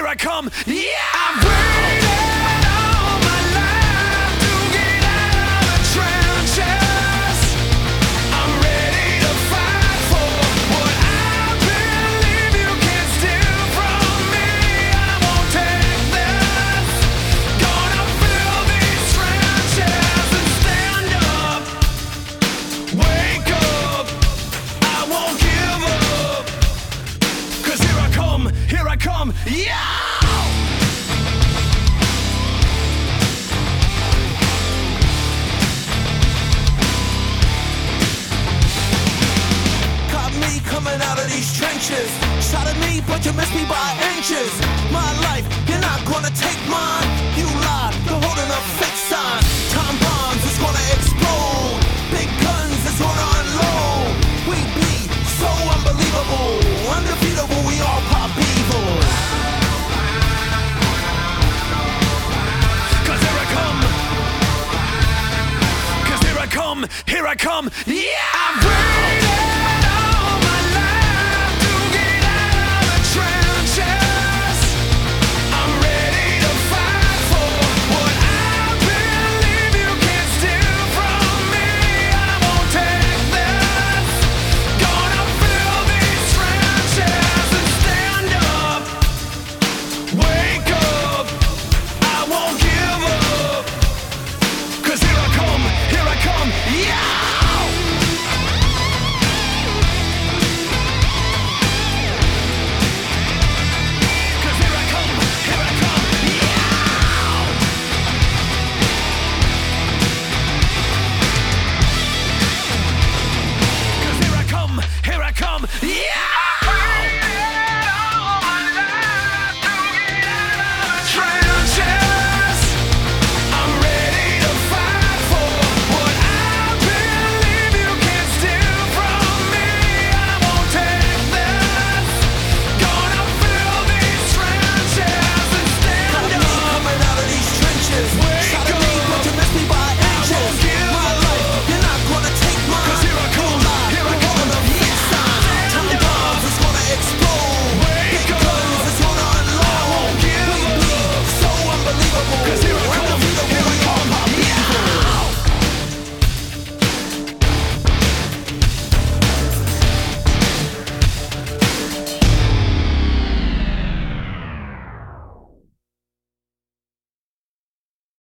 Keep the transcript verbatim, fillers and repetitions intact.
I come. Yeah, I've waited all my life to get out of the trenches. I'm ready to fight for what I believe you can steal from me. I won't take this. Gonna fill these trenches and stand up. Wake up. I won't give up. 'Cause here I come, here I come. Yeah! Coming out of these trenches, shot at me, but you missed me by inches. My life, you're not gonna take mine. You lied, you're holding up fake signs. Time